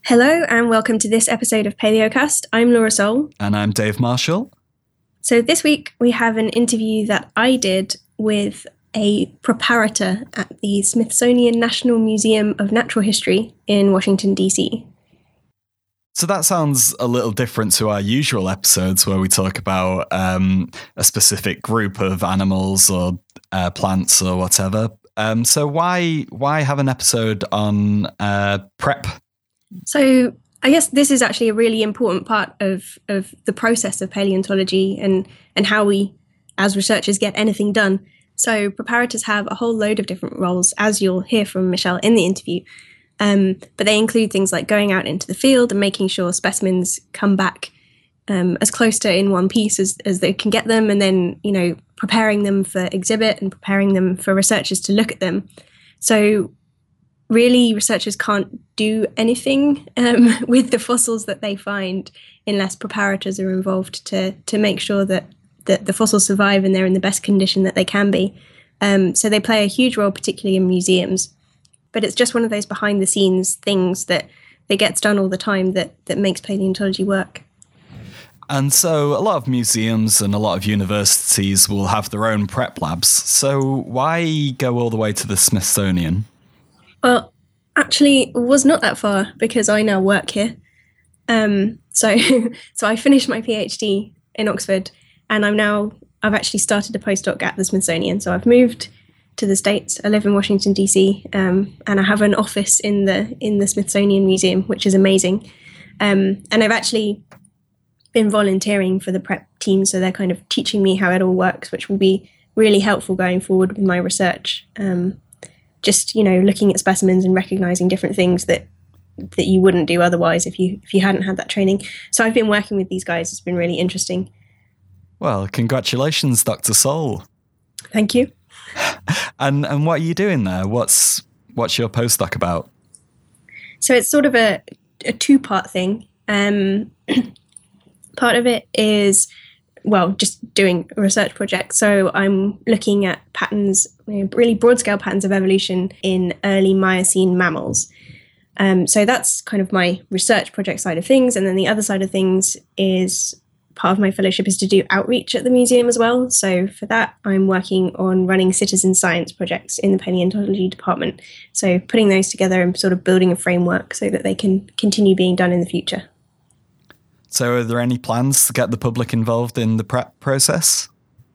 Hello and welcome to this episode of Paleocast. I'm Laura Soul. And I'm Dave Marshall. So this week we have an interview that I did with a preparator at the Smithsonian National Museum of Natural History in Washington, D.C. So that sounds a little different to our usual episodes where we talk about a specific group of animals or plants or whatever. So why have an episode on prep? So I guess this is actually a really important part of the process of paleontology and how we, as researchers, get anything done. So preparators have a whole load of different roles, as you'll hear from Michelle in the interview. But they include things like going out into the field and making sure specimens come back as close to in one piece as they can get them, and then, preparing them for exhibit and preparing them for researchers to look at them. So really, researchers can't do anything with the fossils that they find unless preparators are involved to make sure that the fossils survive and they're in the best condition that they can be. So they play a huge role, particularly in museums. But it's just one of those behind-the-scenes things that gets done all the time that makes paleontology work. And so a lot of museums and a lot of universities will have their own prep labs. So why go all the way to the Smithsonian? Well, actually, it was not that far because I now work here. So I finished my PhD in Oxford, and I've actually started a postdoc at the Smithsonian. So I've moved to the States. I live in Washington, D.C., and I have an office in the Smithsonian Museum, which is amazing. And I've actually been volunteering for the prep team, so they're kind of teaching me how it all works, which will be really helpful going forward with my research. Just looking at specimens and recognizing different things that you wouldn't do otherwise if you hadn't had that training. So I've been working with these guys. It's been really interesting. Well, congratulations, Dr. Soul. Thank you. And what are you doing there? What's your postdoc about? So it's sort of a two-part thing. Part of it is, just doing a research project. So I'm looking at patterns, really broad-scale patterns of evolution in early Miocene mammals. So that's kind of my research project side of things. And then the other side of things is part of my fellowship is to do outreach at the museum as well. So for that, I'm working on running citizen science projects in the paleontology department. So putting those together and sort of building a framework so that they can continue being done in the future. So are there any plans to get the public involved in the prep process?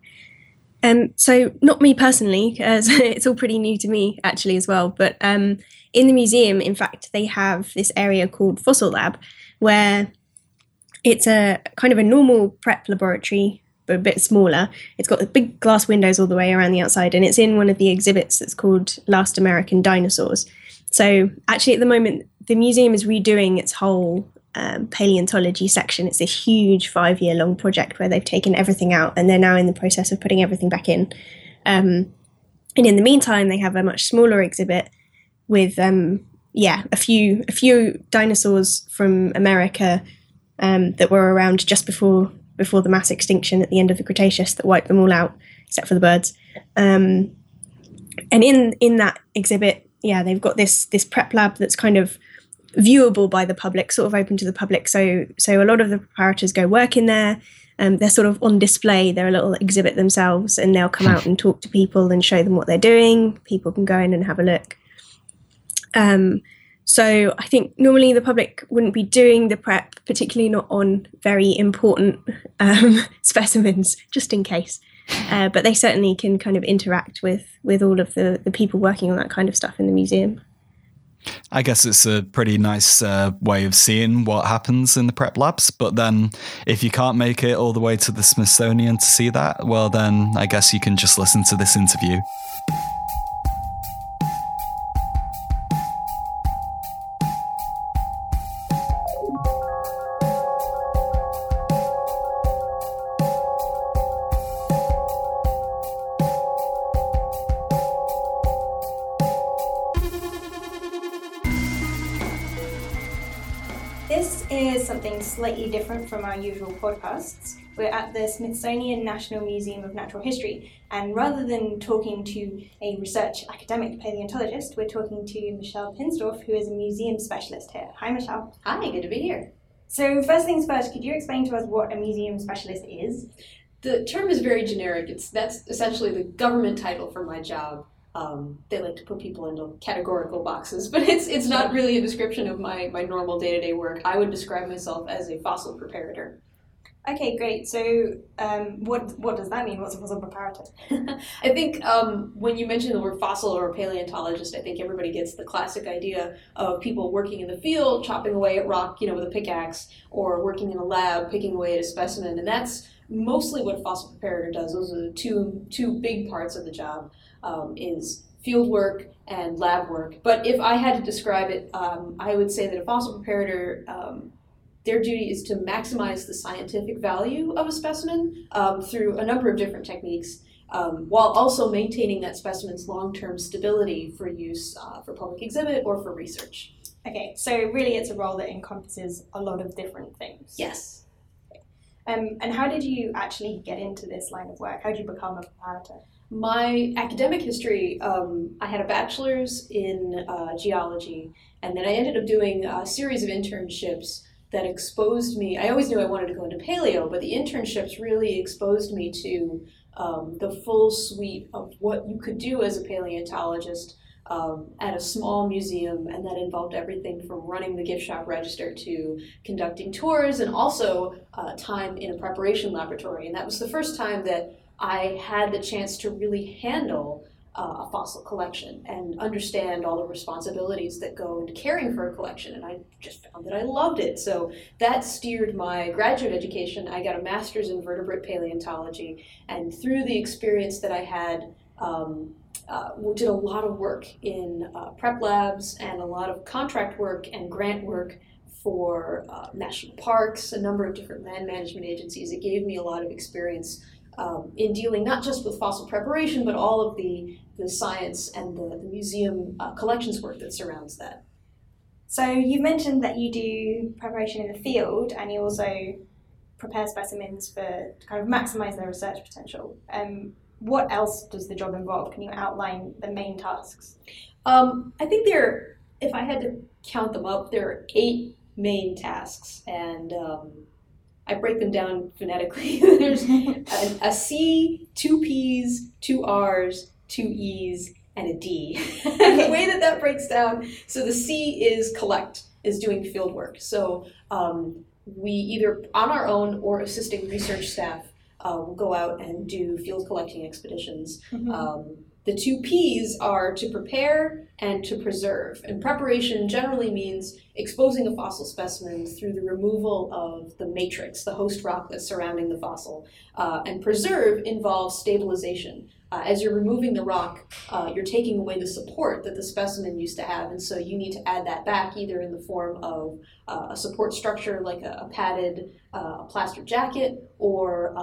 So not me personally, as it's all pretty new to me actually as well. But in the museum, in fact, they have this area called Fossil Lab, where it's a kind of a normal prep laboratory, but a bit smaller. It's got big glass windows all the way around the outside, and it's in one of the exhibits that's called Last American Dinosaurs. So actually at the moment, the museum is redoing its whole paleontology section. It's this huge 5-year-long project where they've taken everything out and they're now in the process of putting everything back in. And in the meantime, they have a much smaller exhibit with a few dinosaurs from America that were around just before the mass extinction at the end of the Cretaceous that wiped them all out, except for the birds. And in that exhibit, they've got this prep lab that's kind of viewable by the public, sort of open to the public. So a lot of the preparators go work in there. They're sort of on display. They're a little exhibit themselves, and they'll come out and talk to people and show them what they're doing. People can go in and have a look. So I think normally the public wouldn't be doing the prep, particularly not on very important specimens, just in case. But they certainly can kind of interact with all of the people working on that kind of stuff in the museum. I guess it's a pretty nice way of seeing what happens in the prep labs. But then if you can't make it all the way to the Smithsonian to see that, well, then I guess you can just listen to this interview. This is something slightly different from our usual podcasts. We're at the Smithsonian National Museum of Natural History, and rather than talking to a research academic paleontologist, we're talking to Michelle Pinsdorf, who is a museum specialist here. Hi, Michelle. Hi, good to be here. So first things first, could you explain to us what a museum specialist is? The term is very generic. That's essentially the government title for my job. They like to put people into categorical boxes, but it's not really a description of my normal day-to-day work. I would describe myself as a fossil preparator. Okay, great. So what does that mean? What's a fossil preparator? I think when you mention the word fossil or paleontologist, I think everybody gets the classic idea of people working in the field, chopping away at rock, with a pickaxe, or working in a lab, picking away at a specimen, and that's mostly what a fossil preparator does. Those are the two big parts of the job, is field work and lab work. But if I had to describe it, I would say that a fossil preparator, their duty is to maximize the scientific value of a specimen through a number of different techniques, while also maintaining that specimen's long-term stability for use for public exhibit or for research. Okay, so really it's a role that encompasses a lot of different things. Yes. And how did you actually get into this line of work? How did you become a preparator? My academic history, I had a bachelor's in geology, and then I ended up doing a series of internships that exposed me. I always knew I wanted to go into paleo, but the internships really exposed me to the full suite of what you could do as a paleontologist at a small museum, and that involved everything from running the gift shop register to conducting tours, and also time in a preparation laboratory. And that was the first time that I had the chance to really handle a fossil collection and understand all the responsibilities that go into caring for a collection, and I just found that I loved it. So that steered my graduate education. I got a master's in vertebrate paleontology, and through the experience that I had, we did a lot of work in prep labs and a lot of contract work and grant work for national parks, a number of different land management agencies. It gave me a lot of experience in dealing not just with fossil preparation, but all of the science and the museum collections work that surrounds that. So you've mentioned that you do preparation in the field, and you also prepare specimens to kind of maximize their research potential. What else does the job involve? Can you outline the main tasks? I think if I had to count them up, there are 8 main tasks, and I break them down phonetically. There's a C, 2 P's, 2 R's, 2 E's, and a D. The way that breaks down, so the C is collect, is doing field work. So we either on our own or assisting research staff will go out and do field collecting expeditions. Mm-hmm. The 2 P's are to prepare and to preserve. And preparation generally means exposing a fossil specimen through the removal of the matrix, the host rock that's surrounding the fossil. And preserve involves stabilization. As you're removing the rock, you're taking away the support that the specimen used to have, and so you need to add that back either in the form of a support structure like a padded plaster jacket, or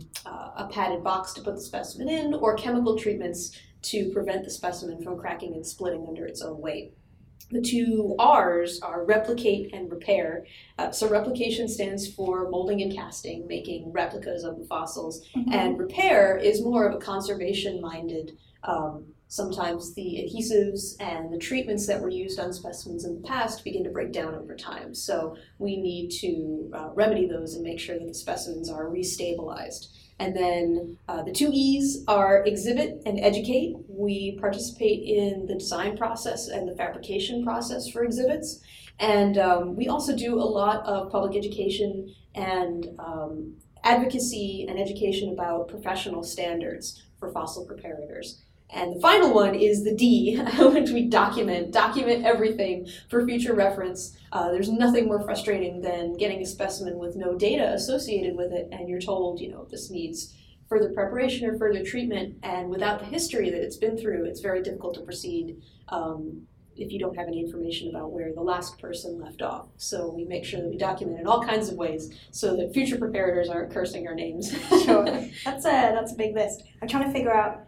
a padded box to put the specimen in, or chemical treatments to prevent the specimen from cracking and splitting under its own weight. The 2 R's are replicate and repair. So replication stands for molding and casting, making replicas of the fossils. Mm-hmm. And repair is more of a conservation-minded. Sometimes the adhesives and the treatments that were used on specimens in the past begin to break down over time. So we need to remedy those and make sure that the specimens are restabilized. And then the 2 E's are exhibit and educate. We participate in the design process and the fabrication process for exhibits. And we also do a lot of public education and advocacy and education about professional standards for fossil preparators. And the final one is the D, which we document everything for future reference. There's nothing more frustrating than getting a specimen with no data associated with it, and you're told, this needs further preparation or further treatment, and without the history that it's been through, it's very difficult to proceed if you don't have any information about where the last person left off. So we make sure that we document in all kinds of ways so that future preparators aren't cursing our names. Sure, that's a big list. I'm trying to figure out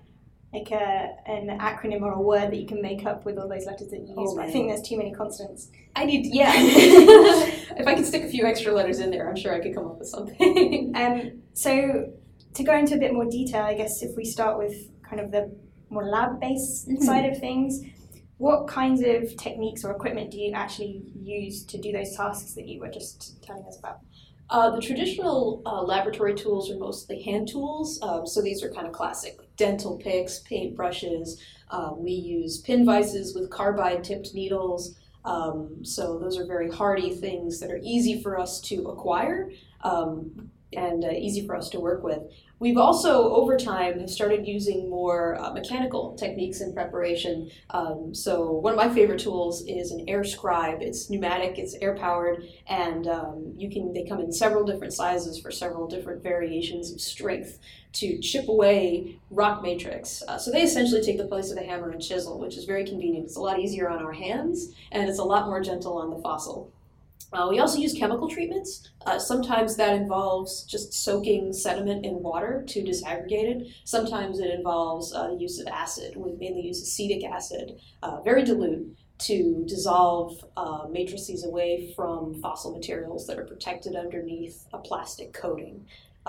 an acronym or a word that you can make up with all those letters that you use, but I think there's too many consonants. if I could stick a few extra letters in there, I'm sure I could come up with something. So to go into a bit more detail, I guess if we start with kind of the more lab-based side of things, what kinds of techniques or equipment do you actually use to do those tasks that you were just telling us about? The traditional laboratory tools are mostly hand tools, so these are kind of classic, like dental picks, paint brushes. We use pin vices with carbide-tipped needles, so those are very hardy things that are easy for us to acquire and easy for us to work with. We've also, over time, have started using more mechanical techniques in preparation. So one of my favorite tools is an air scribe. It's pneumatic, it's air-powered, and they come in several different sizes for several different variations of strength to chip away rock matrix. So they essentially take the place of the hammer and chisel, which is very convenient. It's a lot easier on our hands, and it's a lot more gentle on the fossil. We also use chemical treatments. Sometimes that involves just soaking sediment in water to disaggregate it. Sometimes it involves the use of acid. We mainly use acetic acid, very dilute, to dissolve matrices away from fossil materials that are protected underneath a plastic coating.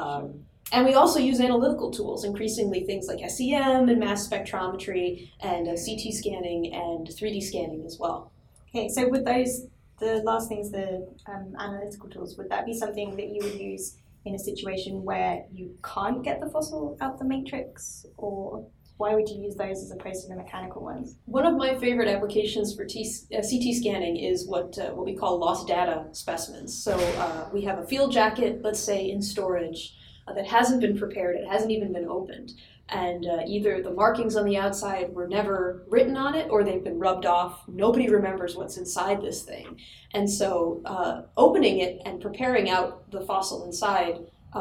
And we also use analytical tools, increasingly things like SEM and mass spectrometry and CT scanning and 3D scanning as well. Okay, so with those, the last things, the analytical tools, would that be something that you would use in a situation where you can't get the fossil out the matrix, or why would you use those as opposed to the mechanical ones? One of my favorite applications for CT scanning is what we call lost data specimens. So we have a field jacket, let's say in storage, that hasn't been prepared, it hasn't even been opened. And either the markings on the outside were never written on it, or they've been rubbed off. Nobody remembers what's inside this thing. And so opening it and preparing out the fossil inside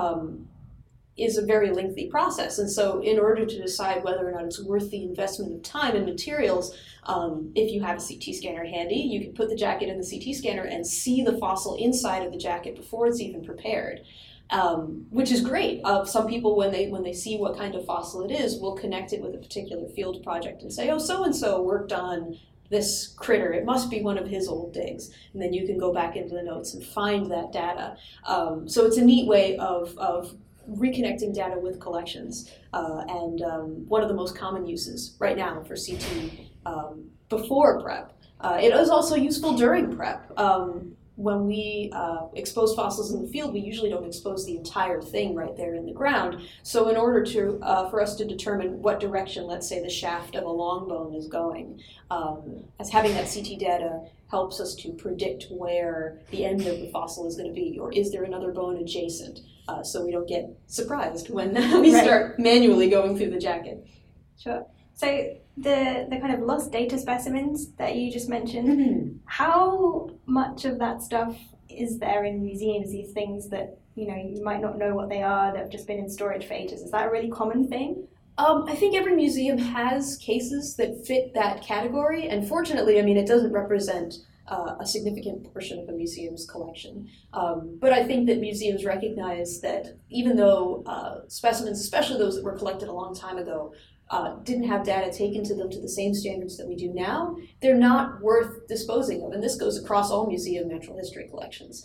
is a very lengthy process. And so in order to decide whether or not it's worth the investment of time and materials, if you have a CT scanner handy, you can put the jacket in the CT scanner and see the fossil inside of the jacket before it's even prepared. Which is great. Some people, when they see what kind of fossil it is, will connect it with a particular field project and say, oh, so-and-so worked on this critter. It must be one of his old digs. And then you can go back into the notes and find that data. So it's a neat way of reconnecting data with collections. And one of the most common uses right now for CT before prep. It is also useful during prep. When we expose fossils in the field, we usually don't expose the entire thing right there in the ground. So in order to for us to determine what direction, let's say, the shaft of a long bone is going, as having that CT data helps us to predict where the end of the fossil is going to be, or is there another bone adjacent, so we don't get surprised when we start manually going through the jacket. Sure. So the kind of lost data specimens that you just mentioned, how much of that stuff is there in museums, these things that, you might not know what they are, that have just been in storage for ages? Is that a really common thing? I think every museum has cases that fit that category, and fortunately, it doesn't represent a significant portion of a museum's collection. But I think that museums recognize that even though specimens, especially those that were collected a long time ago, didn't have data taken to them to the same standards that we do now, they're not worth disposing of. And this goes across all museum natural history collections.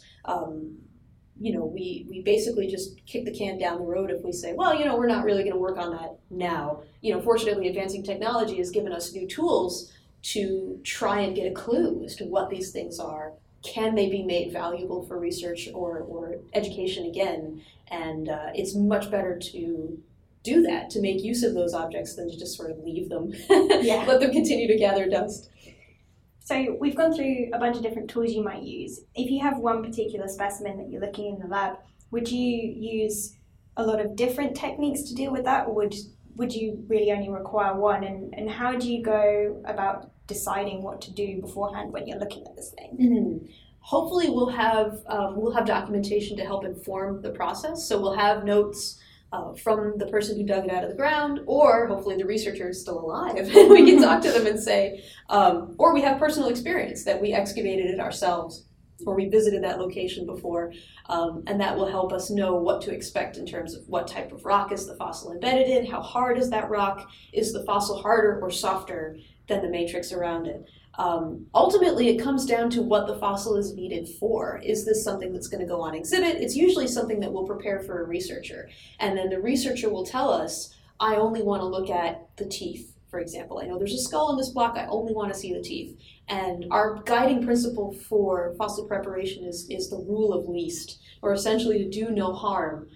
We basically just kick the can down the road if we say, well, we're not really going to work on that now. Fortunately, advancing technology has given us new tools to try and get a clue as to what these things are. Can they be made valuable for research or education again? And it's much better to do that, to make use of those objects, than to just sort of leave them, let them continue to gather dust. So we've gone through a bunch of different tools you might use. If you have one particular specimen that you're looking in the lab, would you use a lot of different techniques to deal with that, or would you really only require one? And how do you go about deciding what to do beforehand when you're looking at this thing? Mm-hmm. Hopefully we'll have documentation to help inform the process. So we'll have notes from the person who dug it out of the ground, or hopefully the researcher is still alive and we can talk to them and say, or we have personal experience that we excavated it ourselves or we visited that location before, and that will help us know what to expect in terms of what type of rock is the fossil embedded in, how hard is that rock, is the fossil harder or softer than the matrix around it. Ultimately, it comes down to what the fossil is needed for. Is this something that's going to go on exhibit? It's usually something that we'll prepare for a researcher. And then the researcher will tell us, I only want to look at the teeth, for example. I know there's a skull in this block, I only want to see the teeth. And our guiding principle for fossil preparation is the rule of least, or essentially to do no harm.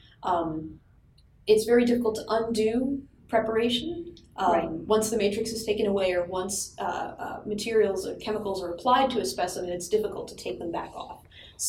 It's very difficult to undo preparation. Once the matrix is taken away, or once materials or chemicals are applied to a specimen, it's difficult to take them back off.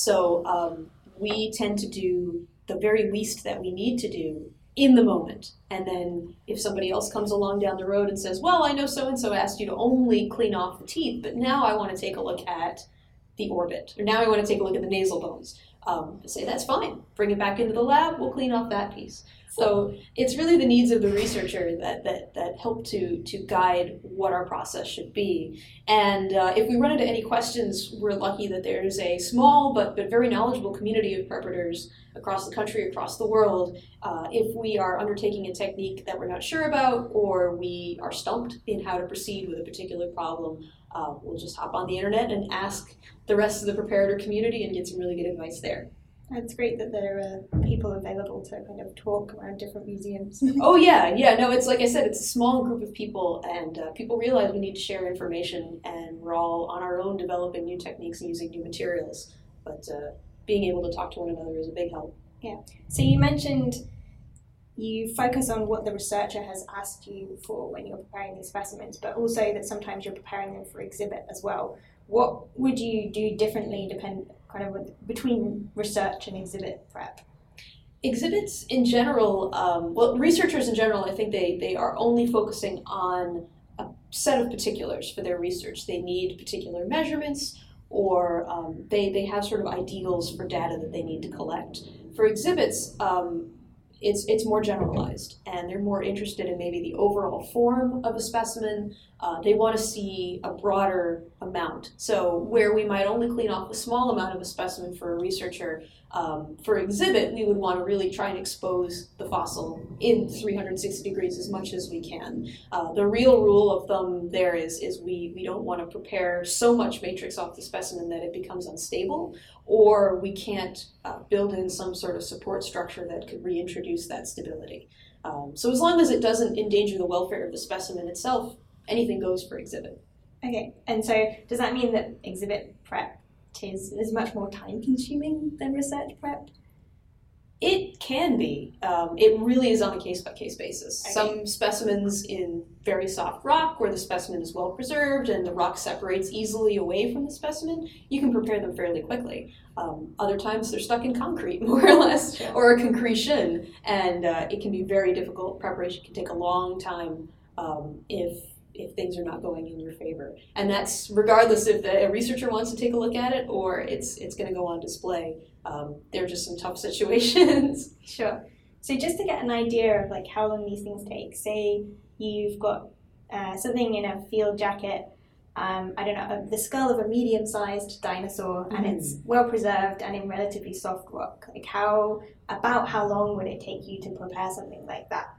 So we tend to do the very least that we need to do in the moment. And then if somebody else comes along down the road and says, well, I know so-and-so asked you to only clean off the teeth, but now I want to take a look at the orbit, or now I want to take a look at the nasal bones. Say, that's fine. Bring it back into the lab, we'll clean off that piece. So it's really the needs of the researcher that help to guide what our process should be. And if we run into any questions, we're lucky that there's a small but very knowledgeable community of preparators across the country, across the world. If we are undertaking a technique that we're not sure about, or we are stumped in how to proceed with a particular problem, we'll just hop on the internet and ask the rest of the preparator community and get some really good advice there. It's great that there are people available to kind of talk around different museums. Oh yeah. No, it's like I said, it's a small group of people, and people realize we need to share information, and we're all on our own developing new techniques and using new materials. But being able to talk to one another is a big help. Yeah. So you mentioned you focus on what the researcher has asked you for when you're preparing these specimens, but also that sometimes you're preparing them for exhibit as well. What would you do differently between research and exhibit prep? Exhibits in general, researchers in general, I think they are only focusing on a set of particulars for their research. They need particular measurements, or they have sort of ideals for data that they need to collect. For exhibits, it's more generalized, and they're more interested in maybe the overall form of a specimen. They want to see a broader amount. So where we might only clean off a small amount of a specimen for a researcher, for exhibit, we would want to really try and expose the fossil in 360 degrees as much as we can. The real rule of thumb there is we don't want to prepare so much matrix off the specimen that it becomes unstable, or we can't build in some sort of support structure that could reintroduce that stability. So as long as it doesn't endanger the welfare of the specimen itself, anything goes for exhibit. Okay, and so does that mean that exhibit prep is much more time consuming than research prep? It can be. It really is on a case-by-case basis. Okay. Some specimens in very soft rock, where the specimen is well preserved and the rock separates easily away from the specimen, you can prepare them fairly quickly. Other times they're stuck in concrete, more or less, Sure. or a concretion, and it can be very difficult. Preparation can take a long time if things are not going in your favor. And that's regardless if a researcher wants to take a look at it or it's going to go on display. There are just some tough situations. Sure. So just to get an idea of like how long these things take, say you've got something in a field jacket, the skull of a medium-sized dinosaur, and it's well preserved and in relatively soft rock. Like how long would it take you to prepare something like that?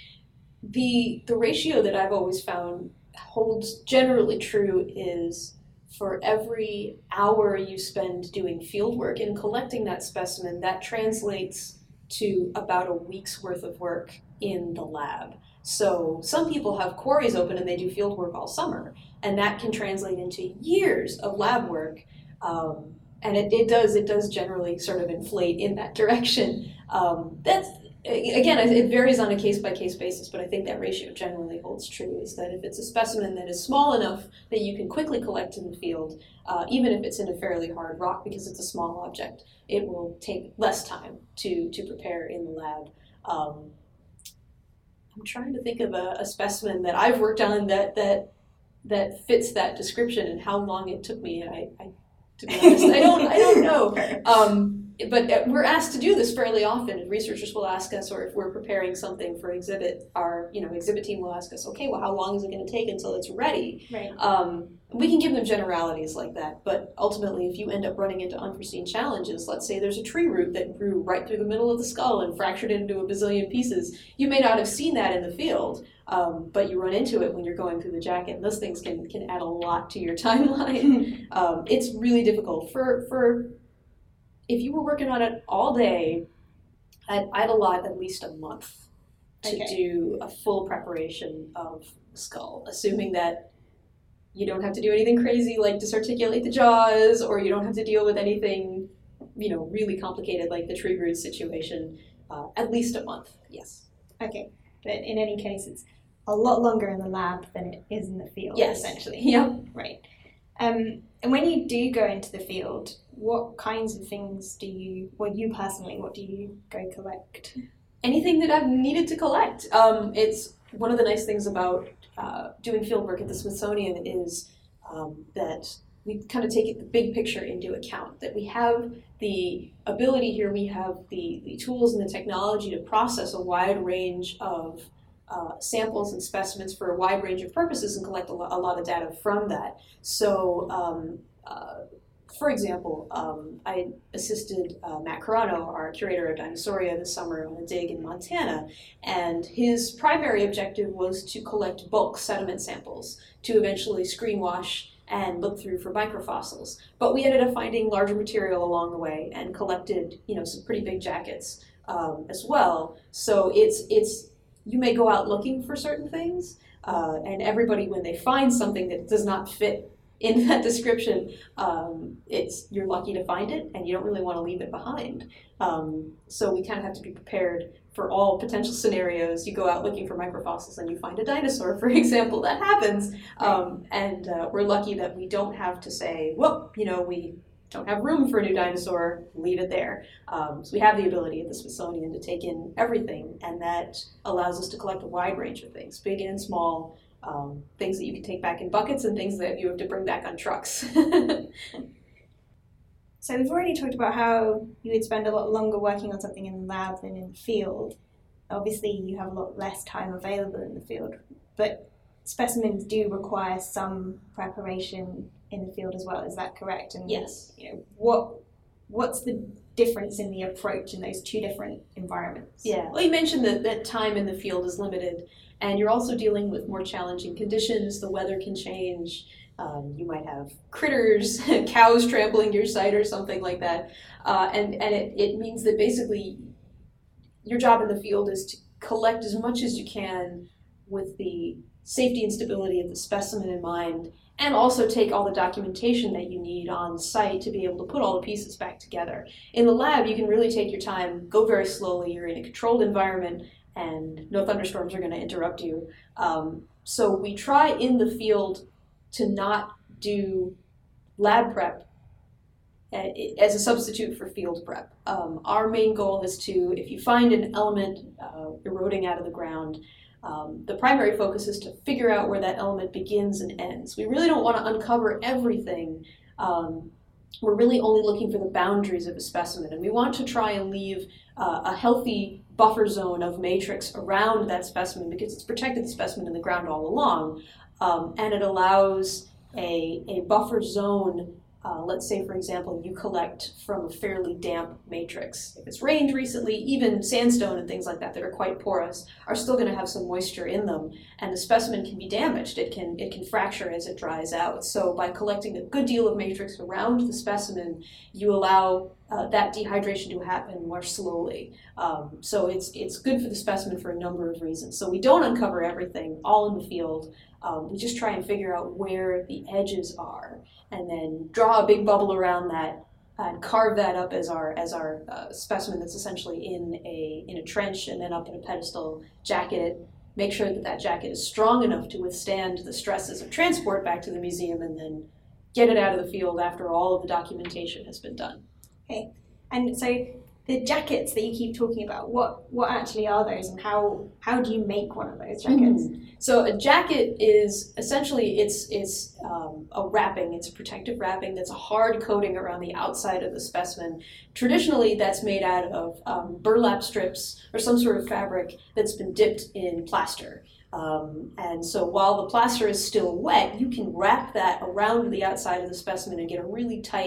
The ratio that I've always found holds generally true is for every hour you spend doing field work and collecting that specimen, that translates to about a week's worth of work in the lab. So some people have quarries open and they do field work all summer, and that can translate into years of lab work. And it does generally sort of inflate in that direction. Again, it varies on a case-by-case basis, but I think that ratio generally holds true, is that if it's a specimen that is small enough that you can quickly collect in the field, even if it's in a fairly hard rock because it's a small object, it will take less time to prepare in the lab. I'm trying to think of a specimen that I've worked on that fits that description and how long it took me. To be honest, I don't know. But we're asked to do this fairly often, and researchers will ask us, or if we're preparing something for exhibit, our exhibit team will ask us, okay, well, how long is it going to take until it's ready? Right. We can give them generalities like that, but ultimately, if you end up running into unforeseen challenges, let's say there's a tree root that grew right through the middle of the skull and fractured it into a bazillion pieces, you may not have seen that in the field, but you run into it when you're going through the jacket, and those things can add a lot to your timeline. It's really difficult. For if you were working on it all day, I'd allot at least a month to do a full preparation of the skull, assuming that you don't have to do anything crazy like disarticulate the jaws, or you don't have to deal with anything, really complicated like the tree root situation. At least a month, yes. Okay, but in any case, it's a lot longer in the lab than it is in the field, yes. Essentially. Yep. Right. And when you do go into the field, what kinds of things do you go collect? Anything that I've needed to collect. It's one of the nice things about doing field work at the Smithsonian is that we kind of take the big picture into account, that we have the ability here, we have the tools and the technology to process a wide range of samples and specimens for a wide range of purposes and collect a lot of data from that. So, for example, I assisted Matt Carano, our curator of Dinosauria, this summer on a dig in Montana, and his primary objective was to collect bulk sediment samples to eventually screen wash and look through for microfossils. But we ended up finding larger material along the way and collected, some pretty big jackets as well. So it's you may go out looking for certain things, and everybody, when they find something that does not fit in that description, you're lucky to find it, and you don't really want to leave it behind. So we kind of have to be prepared for all potential scenarios. You go out looking for microfossils and you find a dinosaur, for example. That happens, and we're lucky that we don't have to say, well, we don't have room for a new dinosaur, leave it there. So we have the ability at the Smithsonian to take in everything, and that allows us to collect a wide range of things, big and small, things that you can take back in buckets and things that you have to bring back on trucks. So we've already talked about how you would spend a lot longer working on something in the lab than in the field. Obviously, you have a lot less time available in the field, but specimens do require some preparation in the field as well. Is that correct? And yes. What's the difference in the approach in those two different environments? Yeah. Well, you mentioned that time in the field is limited, and you're also dealing with more challenging conditions. The weather can change. You might have critters, cows trampling your site or something like that. And it means that basically your job in the field is to collect as much as you can with the safety and stability of the specimen in mind, and also take all the documentation that you need on site to be able to put all the pieces back together. In the lab, you can really take your time, go very slowly. You're in a controlled environment, and no thunderstorms are going to interrupt you. So we try in the field to not do lab prep as a substitute for field prep. Our main goal is to, if you find an element eroding out of the ground, the primary focus is to figure out where that element begins and ends. We really don't want to uncover everything. We're really only looking for the boundaries of a specimen, and we want to try and leave a healthy buffer zone of matrix around that specimen, because it's protected the specimen in the ground all along. And it allows a buffer zone. Let's say, for example, you collect from a fairly damp matrix. If it's rained recently, even sandstone and things like that are quite porous are still going to have some moisture in them, and the specimen can be damaged. It can fracture as it dries out. So by collecting a good deal of matrix around the specimen, you allow that dehydration to happen more slowly. So it's good for the specimen for a number of reasons. So we don't uncover everything all in the field. We just try and figure out where the edges are, and then draw a big bubble around that and carve that up as our specimen that's essentially in a trench, and then up in a pedestal, jacket it, make sure that jacket is strong enough to withstand the stresses of transport back to the museum, and then get it out of the field after all of the documentation has been done. Okay, and so the jackets that you keep talking about, what actually are those, and how do you make one of those jackets? Mm-hmm. So a jacket is essentially it's a wrapping. It's a protective wrapping that's a hard coating around the outside of the specimen. Traditionally, that's made out of burlap strips or some sort of fabric that's been dipped in plaster. And so while the plaster is still wet, you can wrap that around the outside of the specimen and get a really tight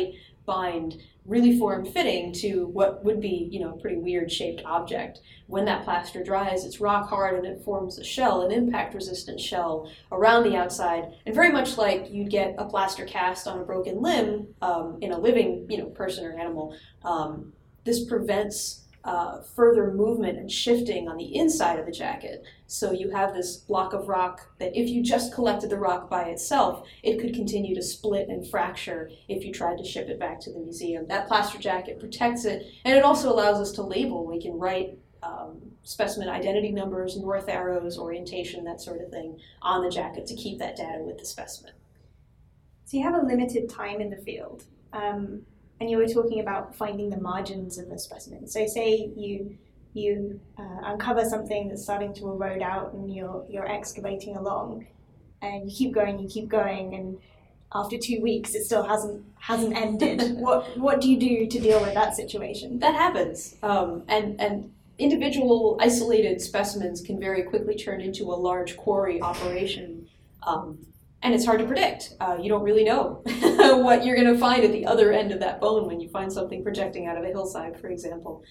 bind really form-fitting to what would be, a pretty weird-shaped object. When that plaster dries, it's rock hard and it forms a shell, an impact-resistant shell around the outside. And very much like you'd get a plaster cast on a broken limb in a living, person or animal, this prevents further movement and shifting on the inside of the jacket. So you have this block of rock that if you just collected the rock by itself, it could continue to split and fracture if you tried to ship it back to the museum. That plaster jacket protects it, and it also allows us to label. We can write specimen identity numbers, north arrows, orientation, that sort of thing on the jacket to keep that data with the specimen. So you have a limited time in the field. And you were talking about finding the margins of a specimen. So say you uncover something that's starting to erode out, and you're excavating along, and you keep going, and after 2 weeks it still hasn't ended. What do you do to deal with that situation? That happens, and individual isolated specimens can very quickly turn into a large quarry operation. And it's hard to predict. You don't really know what you're going to find at the other end of that bone when you find something projecting out of a hillside, for example.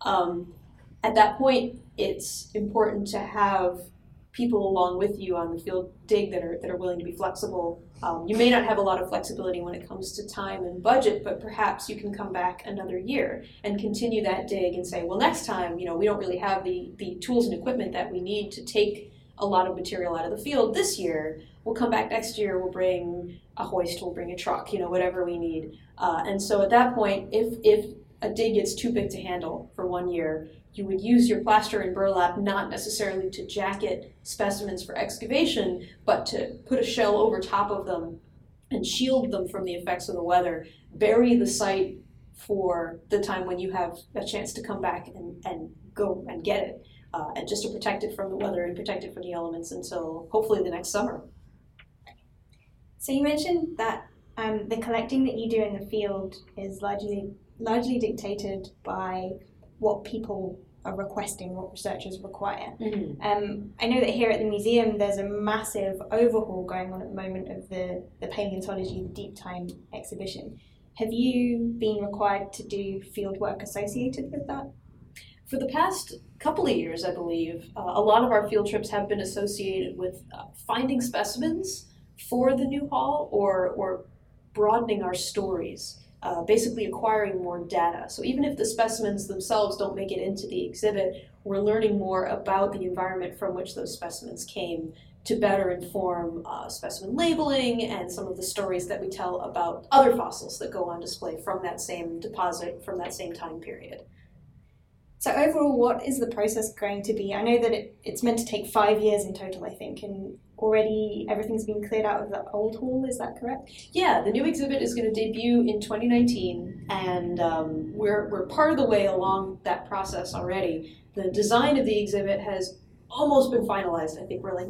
At that point, it's important to have people along with you on the field dig that are willing to be flexible. You may not have a lot of flexibility when it comes to time and budget, but perhaps you can come back another year and continue that dig and say, well, next time, we don't really have the tools and equipment that we need to take a lot of material out of the field this year. We'll come back next year, we'll bring a hoist, we'll bring a truck, whatever we need. And so at that point, if a dig gets too big to handle for 1 year, you would use your plaster and burlap not necessarily to jacket specimens for excavation, but to put a shell over top of them and shield them from the effects of the weather, bury the site for the time when you have a chance to come back and go and get it, and just to protect it from the weather and protect it from the elements until hopefully the next summer. So you mentioned that the collecting that you do in the field is largely dictated by what people are requesting, what researchers require. Mm-hmm. I know that here at the museum there's a massive overhaul going on at the moment of the paleontology Deep Time exhibition. Have you been required to do field work associated with that? For the past couple of years, I believe, a lot of our field trips have been associated with finding specimens for the new hall or broadening our stories, basically acquiring more data. So even if the specimens themselves don't make it into the exhibit, we're learning more about the environment from which those specimens came to better inform specimen labeling and some of the stories that we tell about other fossils that go on display from that same deposit, from that same time period. So overall, what is the process going to be? I know that it's meant to take 5 years in total, I think, and already everything's been cleared out of the old hall, is that correct? Yeah, the new exhibit is going to debut in 2019, and we're part of the way along that process already. The design of the exhibit has almost been finalized. I think we're like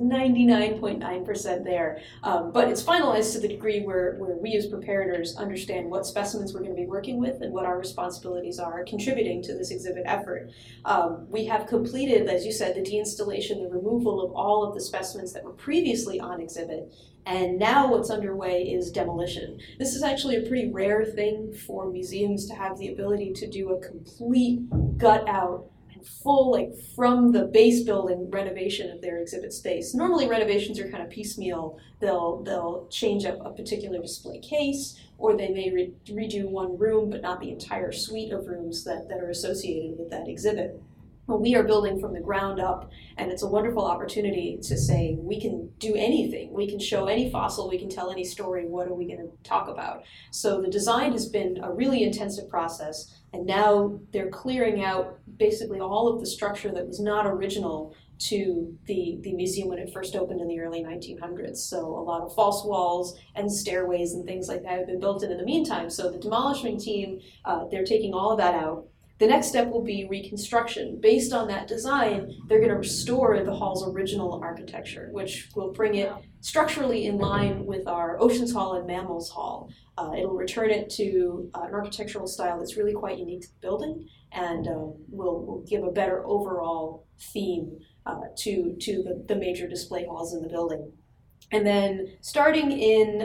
99.9% there. But it's finalized to the degree where we as preparators understand what specimens we're going to be working with and what our responsibilities are contributing to this exhibit effort. We have completed, as you said, the deinstallation, the removal of all of the specimens that were previously on exhibit. And now what's underway is demolition. This is actually a pretty rare thing for museums to have the ability to do a complete gut out full, like from the base building renovation of their exhibit space. Normally renovations are kind of piecemeal. They'll change up a particular display case, or they may redo one room but not the entire suite of rooms that are associated with that exhibit. Well, we are building from the ground up, and it's a wonderful opportunity to say we can do anything. We can show any fossil, we can tell any story, what are we going to talk about? So the design has been a really intensive process, and now they're clearing out basically all of the structure that was not original to the museum when it first opened in the early 1900s. So a lot of false walls and stairways and things like that have been built in the meantime. So the demolishing team, they're taking all of that out. The next step will be reconstruction. Based on that design, they're going to restore the hall's original architecture, which will bring it structurally in line with our Oceans Hall and Mammals Hall. It'll return it to an architectural style that's really quite unique to the building, and will give a better overall theme to the major display halls in the building. And then starting in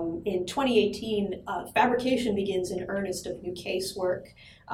2018, fabrication begins in earnest of new casework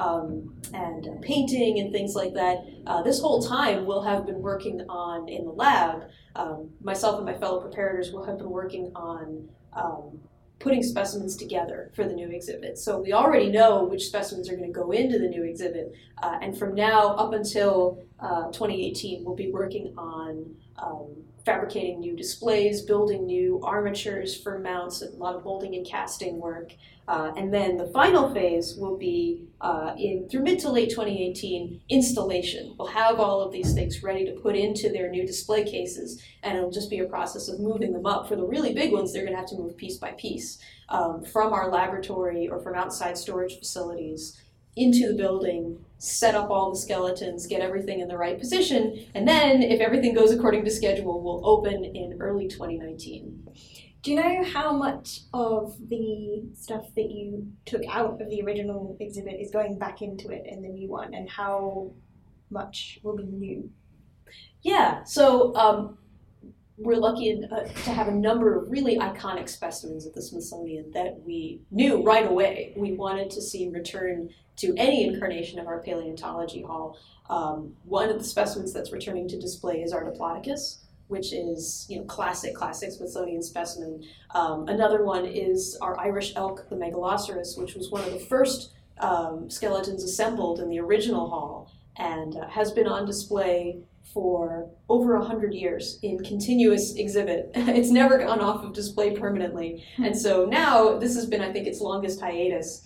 and painting and things like that. This whole time we'll have been working on, in the lab, myself and my fellow preparators will have been working on putting specimens together for the new exhibit. So we already know which specimens are going to go into the new exhibit. And from now up until 2018, we'll be working on fabricating new displays, building new armatures for mounts, a lot of molding and casting work. And then the final phase will be through mid to late 2018, installation. We'll have all of these things ready to put into their new display cases, and it'll just be a process of moving them up. For the really big ones, they're going to have to move piece by piece from our laboratory or from outside storage facilities into the building, set up all the skeletons, get everything in the right position, and then if everything goes according to schedule, we'll open in early 2019. Do you know how much of the stuff that you took out of the original exhibit is going back into it in the new one, and how much will be new? Yeah, so we're lucky to have a number of really iconic specimens at the Smithsonian that we knew right away we wanted to see return to any incarnation of our paleontology hall. One of the specimens that's returning to display is our Diplodocus, which is classic Smithsonian specimen. Another one is our Irish elk, the Megaloceros, which was one of the first skeletons assembled in the original hall and has been on display for over 100 years in continuous exhibit. It's never gone off of display permanently. And so now this has been, I think, its longest hiatus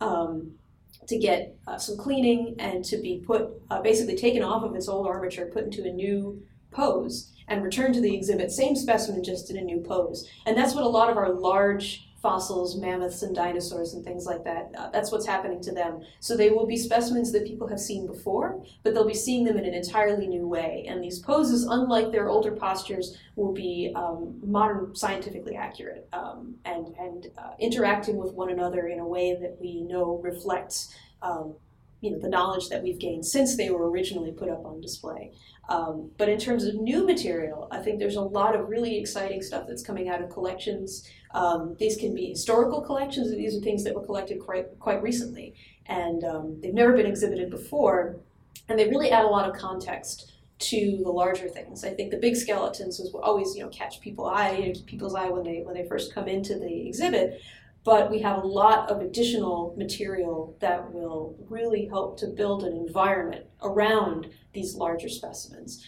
to get some cleaning and to be put, basically taken off of its old armature, put into a new pose and returned to the exhibit, same specimen, just in a new pose. And that's what a lot of our large fossils, mammoths and dinosaurs and things like that, that's what's happening to them. So they will be specimens that people have seen before, but they'll be seeing them in an entirely new way. And these poses, unlike their older postures, will be modern, scientifically accurate and interacting with one another in a way that we know reflects the knowledge that we've gained since they were originally put up on display. But in terms of new material, I think there's a lot of really exciting stuff that's coming out of collections. These can be historical collections, these are things that were collected quite recently, and they've never been exhibited before, and they really add a lot of context to the larger things. I think the big skeletons will always catch people's eye when they first come into the exhibit. But we have a lot of additional material that will really help to build an environment around these larger specimens.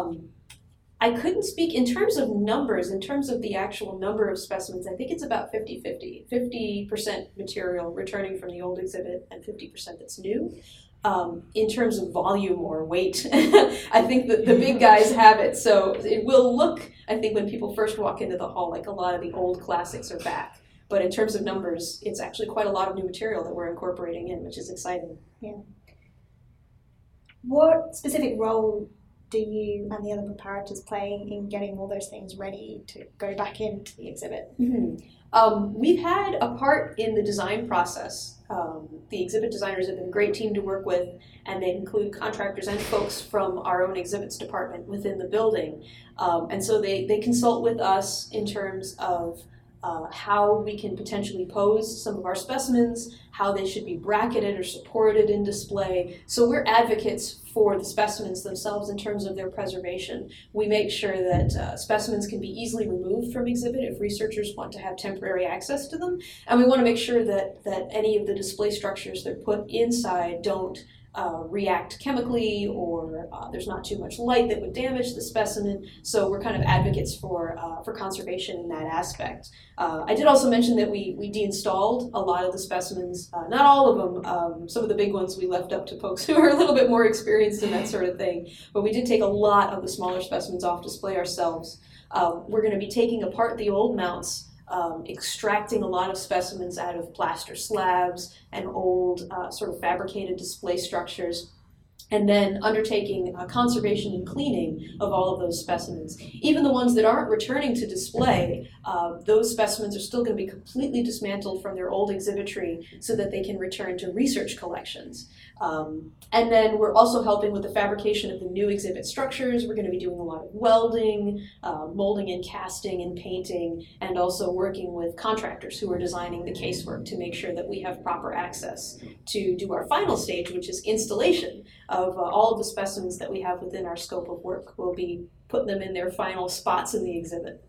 I couldn't speak in terms of numbers, in terms of the actual number of specimens. I think it's about 50-50, 50% material returning from the old exhibit and 50% that's new. In terms of volume or weight, I think that the big guys have it. So it will look, I think, when people first walk into the hall, like a lot of the old classics are back. But in terms of numbers, it's actually quite a lot of new material that we're incorporating in, which is exciting. Yeah. What specific role do you and the other preparators play in getting all those things ready to go back into the exhibit? Mm-hmm. We've had a part in the design process. The exhibit designers have been a great team to work with, and they include contractors and folks from our own exhibits department within the building. And so they consult with us in terms of how we can potentially pose some of our specimens, how they should be bracketed or supported in display. So we're advocates for the specimens themselves in terms of their preservation. We make sure that specimens can be easily removed from exhibit if researchers want to have temporary access to them. And we want to make sure that any of the display structures they're put inside don't react chemically, or there's not too much light that would damage the specimen. So we're kind of advocates for conservation in that aspect. I did also mention that we de-installed a lot of the specimens, not all of them. Some of the big ones we left up to folks who are a little bit more experienced in that sort of thing. But we did take a lot of the smaller specimens off display ourselves. We're going to be taking apart the old mounts, extracting a lot of specimens out of plaster slabs and old sort of fabricated display structures. and then undertaking conservation and cleaning of all of those specimens. Even the ones that aren't returning to display, those specimens are still going to be completely dismantled from their old exhibitry so that they can return to research collections. And then we're also helping with the fabrication of the new exhibit structures. We're going to be doing a lot of welding, molding and casting and painting, and also working with contractors who are designing the casework to make sure that we have proper access to do our final stage, which is installation of all of the specimens that we have within our scope of work. We'll be putting them in their final spots in the exhibit.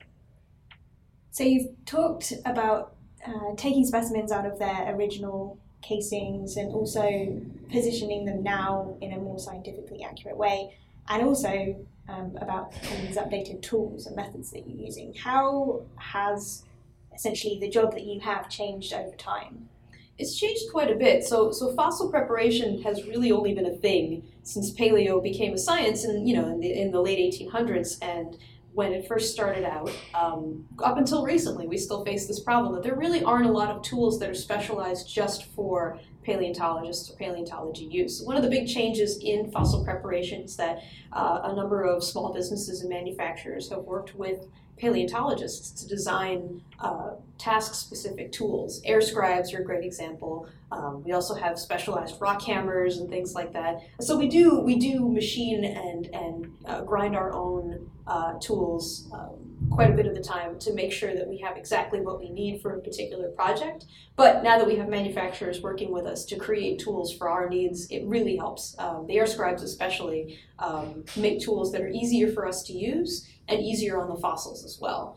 So you've talked about taking specimens out of their original casings and also positioning them now in a more scientifically accurate way, and also about these updated tools and methods that you're using. How has essentially the job that you have changed over time? It's changed quite a bit. So fossil preparation has really only been a thing since paleo became a science in the late 1800s. And when it first started out, up until recently, we still face this problem that there really aren't a lot of tools that are specialized just for paleontologists or paleontology use. One of the big changes in fossil preparation is that a number of small businesses and manufacturers have worked with paleontologists to design task-specific tools. Air scribes are a great example. We also have specialized rock hammers and things like that. So we do machine and grind our own tools quite a bit of the time to make sure that we have exactly what we need for a particular project. But now that we have manufacturers working with us to create tools for our needs, it really helps. The air scribes especially make tools that are easier for us to use and easier on the fossils as well.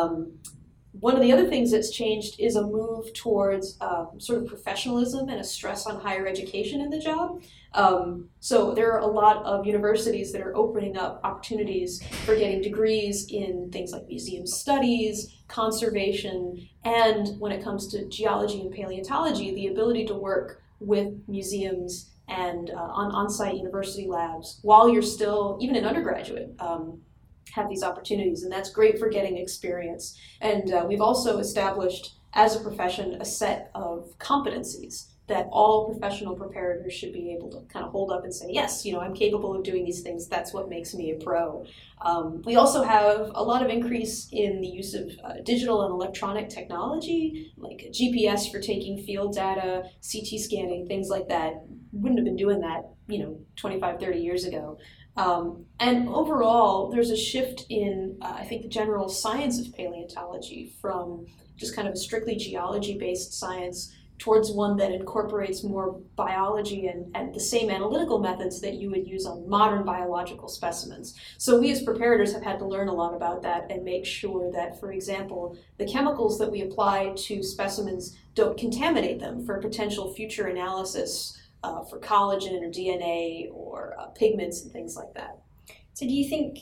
One of the other things that's changed is a move towards sort of professionalism and a stress on higher education in the job. So there are a lot of universities that are opening up opportunities for getting degrees in things like museum studies, conservation, and when it comes to geology and paleontology, the ability to work with museums and on-site university labs while you're still, even an undergraduate, have these opportunities, and that's great for getting experience. And we've also established, as a profession, a set of competencies that all professional preparators should be able to kind of hold up and say, yes, I'm capable of doing these things. That's what makes me a pro. We also have a lot of increase in the use of digital and electronic technology, like GPS for taking field data, CT scanning, things like that. Wouldn't have been doing that, 25, 30 years ago. And overall, there's a shift in, I think, the general science of paleontology from just kind of a strictly geology-based science towards one that incorporates more biology and the same analytical methods that you would use on modern biological specimens. So we as preparators have had to learn a lot about that and make sure that, for example, the chemicals that we apply to specimens don't contaminate them for potential future analysis for collagen or DNA or pigments and things like that. So do you think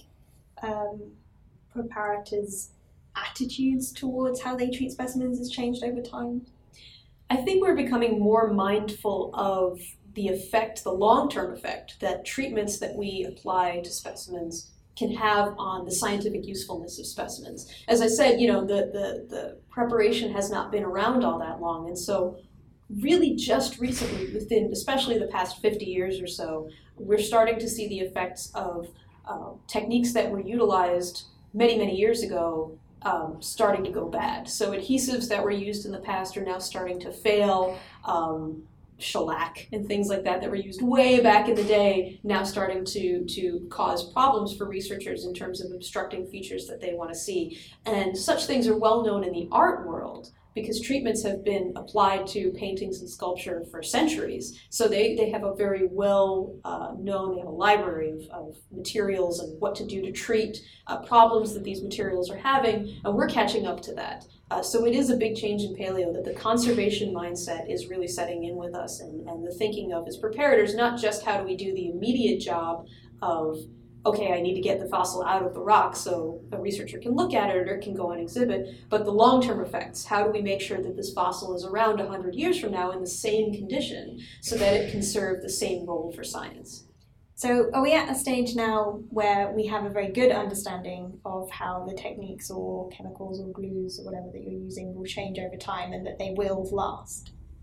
preparators' attitudes towards how they treat specimens has changed over time? I think we're becoming more mindful of the effect, the long-term effect, that treatments that we apply to specimens can have on the scientific usefulness of specimens. As I said, the preparation has not been around all that long, and so really just recently, within especially the past 50 years or so, we're starting to see the effects of techniques that were utilized many, many years ago starting to go bad. So adhesives that were used in the past are now starting to fail. Shellac and things like that were used way back in the day, now starting to cause problems for researchers in terms of obstructing features that they want to see. And such things are well known in the art world, because treatments have been applied to paintings and sculpture for centuries. So they have a very well known, they have a library of materials and what to do to treat problems that these materials are having, and we're catching up to that. So it is a big change in paleo that the conservation mindset is really setting in with us, and the thinking of as preparators, not just how do we do the immediate job of, okay, I need to get the fossil out of the rock so a researcher can look at it or it can go on exhibit, but the long-term effects. How do we make sure that this fossil is around 100 years from now in the same condition so that it can serve the same role for science? So are we at a stage now where we have a very good understanding of how the techniques or chemicals or glues or whatever that you're using will change over time and that they will last?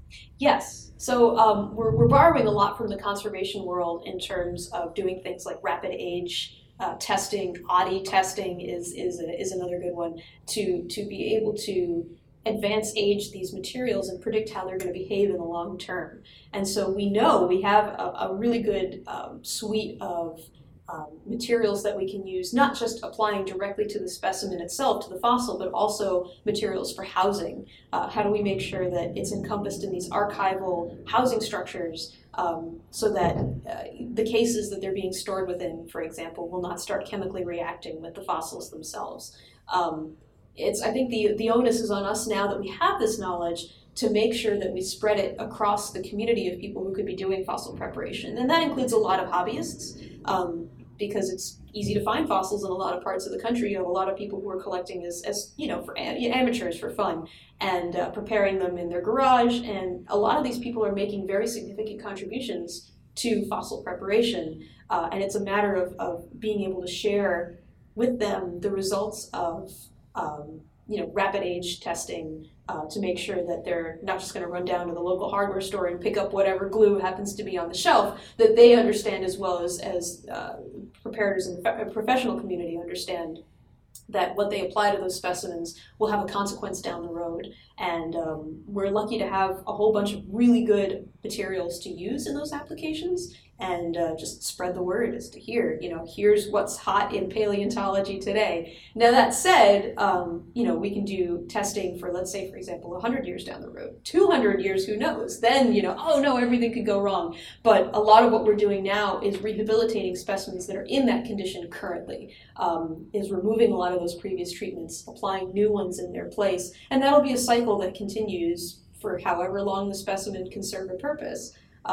Yes. So we're borrowing a lot from the conservation world in terms of doing things like rapid age testing. ODDI testing is another good one to be able to advance age these materials and predict how they're going to behave in the long term. And so we know we have a really good suite of materials that we can use, not just applying directly to the specimen itself, to the fossil, but also materials for housing. How do we make sure that it's encompassed in these archival housing structures so that the cases that they're being stored within, for example, will not start chemically reacting with the fossils themselves. I think the onus is on us now that we have this knowledge to make sure that we spread it across the community of people who could be doing fossil preparation. And that includes a lot of hobbyists, because it's easy to find fossils in a lot of parts of the country. You have a lot of people who are collecting as for amateurs for fun and preparing them in their garage. And a lot of these people are making very significant contributions to fossil preparation. And it's a matter of being able to share with them the results of rapid age testing to make sure that they're not just going to run down to the local hardware store and pick up whatever glue happens to be on the shelf, that they understand as well as preparators in the professional community understand that what they apply to those specimens will have a consequence down the road. And we're lucky to have a whole bunch of really good materials to use in those applications, and just spread the word as to here's what's hot in paleontology today. Now that said, we can do testing for, let's say, for example, 100 years down the road, 200 years, who knows? Then, oh no, everything could go wrong. But a lot of what we're doing now is rehabilitating specimens that are in that condition currently, is removing a lot of those previous treatments, applying new ones in their place. And that'll be a cycle that continues for however long the specimen can serve a purpose.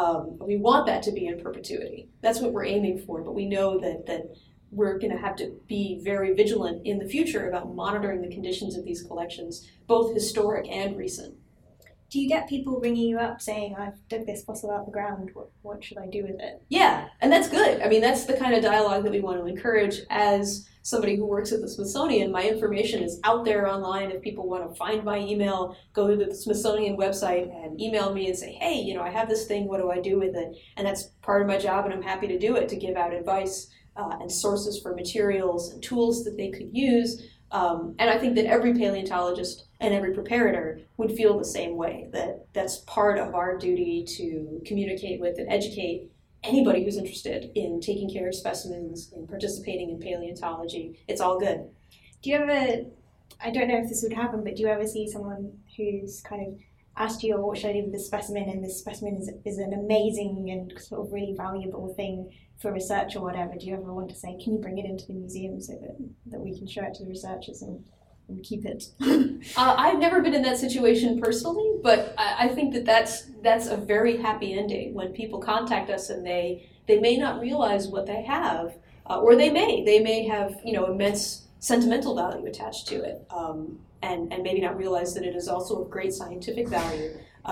We want that to be in perpetuity. That's what we're aiming for, but we know that we're going to have to be very vigilant in the future about monitoring the conditions of these collections, both historic and recent. Do you get people ringing you up saying, I've dug this fossil out of the ground, what should I do with it? Yeah, and that's good. I mean, that's the kind of dialogue that we want to encourage. As somebody who works at the Smithsonian, my information is out there online. If people want to find my email, go to the Smithsonian website and email me and say, hey, I have this thing, what do I do with it? And that's part of my job, and I'm happy to do it, to give out advice and sources for materials and tools that they could use. And I think that every paleontologist and every preparator would feel the same way, that that's part of our duty to communicate with and educate anybody who's interested in taking care of specimens and participating in paleontology. It's all good. Do you ever, I don't know if this would happen, but do you ever see someone who's kind of asked you, what should I do with this specimen, and this specimen is an amazing and sort of really valuable thing for research or whatever? Do you ever want to say, can you bring it into the museum so that we can show it to the researchers and keep it? I've never been in that situation personally, but I think that's a very happy ending when people contact us and they may not realize what they have, or they may have immense sentimental value attached to it, and maybe not realize that it is also of great scientific value.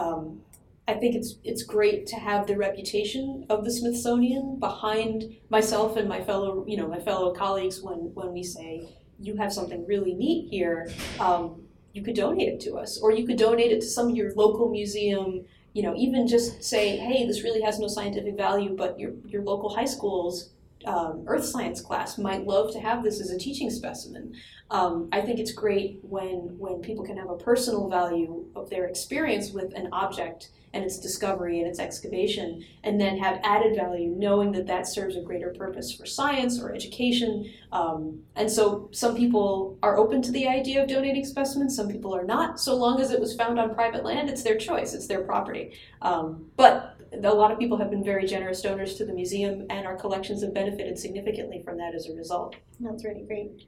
I think it's great to have the reputation of the Smithsonian behind myself and my fellow colleagues when we say, you have something really neat here, you could donate it to us, or you could donate it to some of your local museum, even just say, hey, this really has no scientific value, but your local high school's earth science class might love to have this as a teaching specimen. I think it's great when people can have a personal value of their experience with an object and its discovery and its excavation, and then have added value knowing that serves a greater purpose for science or education. And so some people are open to the idea of donating specimens, some people are not. So long as it was found on private land, it's their choice, it's their property. But a lot of people have been very generous donors to the museum, and our collections have benefited significantly from that as a result. That's really great.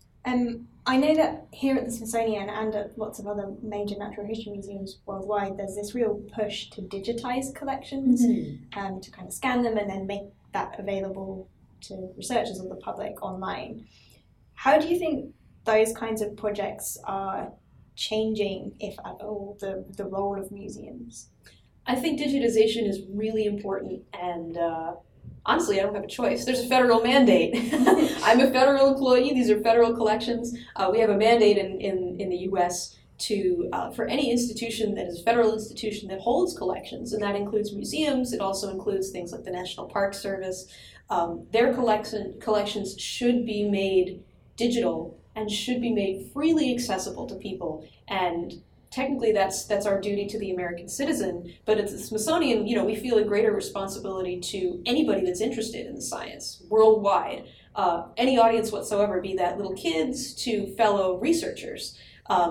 I know that here at the Smithsonian and at lots of other major natural history museums worldwide, there's this real push to digitize collections, to kind of scan them and then make that available to researchers or the public online. How do you think those kinds of projects are changing, if at all, the role of museums? I think digitization is really important, and honestly, I don't have a choice. There's a federal mandate. I'm a federal employee. These are federal collections. We have a mandate in the U.S. for any institution that is a federal institution that holds collections, and that includes museums. It also includes things like the National Park Service. Their collections should be made digital and should be made freely accessible to people. And technically that's our duty to the American citizen, but at the Smithsonian, we feel a greater responsibility to anybody that's interested in the science worldwide, any audience whatsoever, be that little kids to fellow researchers,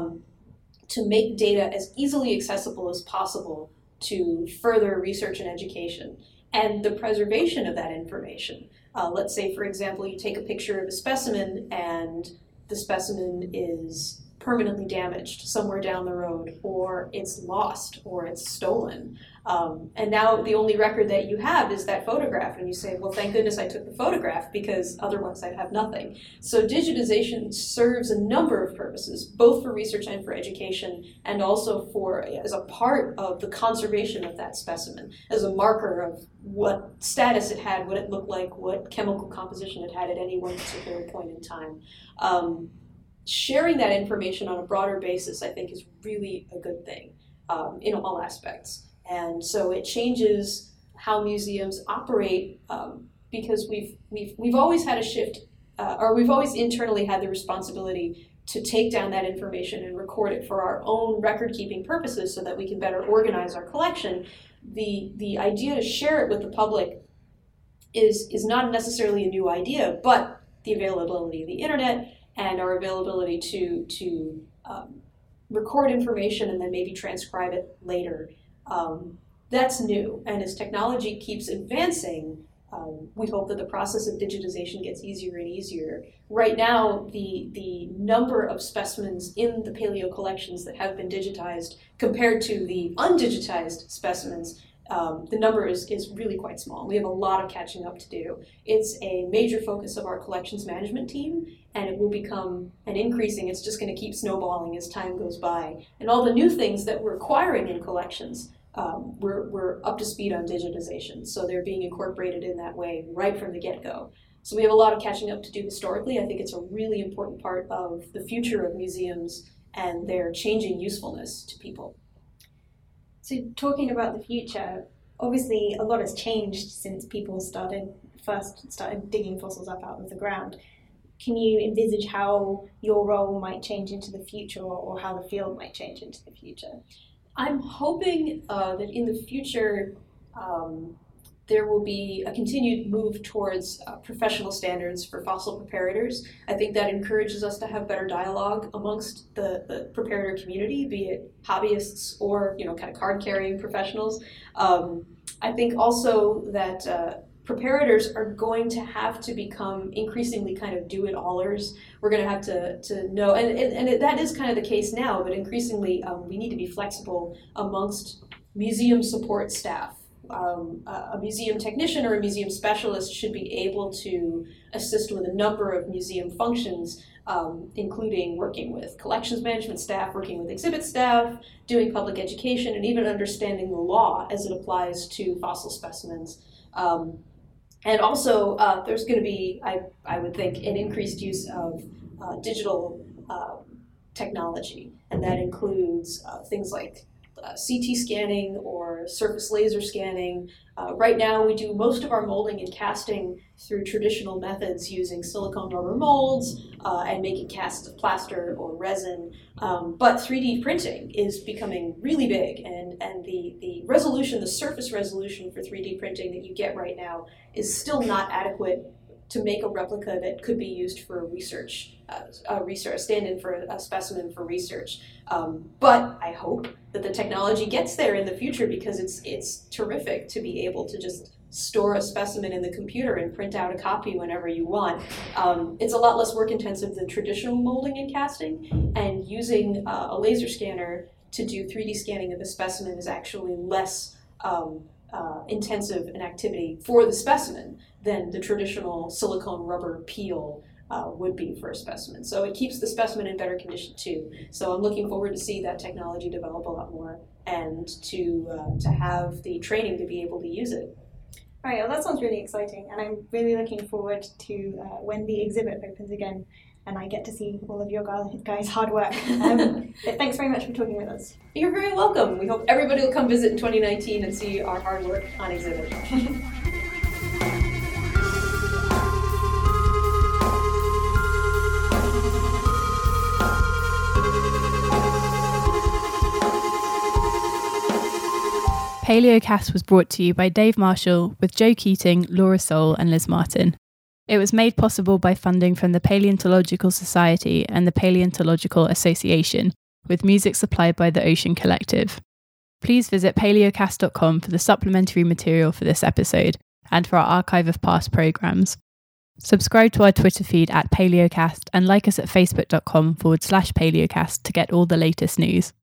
to make data as easily accessible as possible to further research and education and the preservation of that information. Let's say, for example, you take a picture of a specimen and the specimen is permanently damaged somewhere down the road, or it's lost, or it's stolen. And now the only record that you have is that photograph, and you say, well, thank goodness I took the photograph, because otherwise I'd have nothing. So digitization serves a number of purposes, both for research and for education, and also as a part of the conservation of that specimen, as a marker of what status it had, what it looked like, what chemical composition it had at any one particular point in time. Sharing that information on a broader basis, I think, is really a good thing in all aspects. And so it changes how museums operate, because we've always had a shift, or we've always internally had the responsibility to take down that information and record it for our own record-keeping purposes so that we can better organize our collection. The idea to share it with the public is not necessarily a new idea, but the availability of the internet and our availability to record information and then maybe transcribe it later. That's new, and as technology keeps advancing, we hope that the process of digitization gets easier and easier. Right now, the number of specimens in the paleo collections that have been digitized compared to the undigitized specimens, the number is really quite small. We have a lot of catching up to do. It's a major focus of our collections management team, and it will become it's just going to keep snowballing as time goes by. And all the new things that we're acquiring in collections, we're up to speed on digitization. So they're being incorporated in that way right from the get-go. So we have a lot of catching up to do historically. I think it's a really important part of the future of museums and their changing usefulness to people. So talking about the future, obviously a lot has changed since people first started digging fossils up out of the ground. Can you envisage how your role might change into the future, or how the field might change into the future? I'm hoping that in the future there will be a continued move towards professional standards for fossil preparators. I think that encourages us to have better dialogue amongst the preparator community, be it hobbyists or kind of card-carrying professionals. I think also that preparators are going to have to become increasingly kind of do-it-allers. We're going to have to know, and that is kind of the case now, but increasingly we need to be flexible amongst museum support staff. A museum technician or a museum specialist should be able to assist with a number of museum functions, including working with collections management staff, working with exhibit staff, doing public education, and even understanding the law as it applies to fossil specimens. And also, there's going to be, I would think, an increased use of digital technology, and that includes things like CT scanning or surface laser scanning. Right now, we do most of our molding and casting through traditional methods using silicone rubber molds and making casts of plaster or resin. But 3D printing is becoming really big, and the resolution, the surface resolution for 3D printing that you get right now is still not adequate to make a replica that could be used for research, a stand-in for a specimen for research. But I hope that the technology gets there in the future, because it's terrific to be able to just store a specimen in the computer and print out a copy whenever you want. It's a lot less work intensive than traditional molding and casting, and using a laser scanner to do 3D scanning of a specimen is actually less intensive an activity for the specimen than the traditional silicone rubber peel would be for a specimen. So it keeps the specimen in better condition too. So I'm looking forward to see that technology develop a lot more, and to have the training to be able to use it. All right, well, that sounds really exciting, and I'm really looking forward to when the exhibit opens again and I get to see all of your guys' hard work. But thanks very much for talking with us. You're very welcome. We hope everybody will come visit in 2019 and see our hard work on exhibit. Paleocast was brought to you by Dave Marshall with Joe Keating, Laura Soul and Liz Martin. It was made possible by funding from the Paleontological Society and the Paleontological Association, with music supplied by the Ocean Collective. Please visit paleocast.com for the supplementary material for this episode and for our archive of past programmes. Subscribe to our Twitter feed @Paleocast and like us at facebook.com/Paleocast to get all the latest news.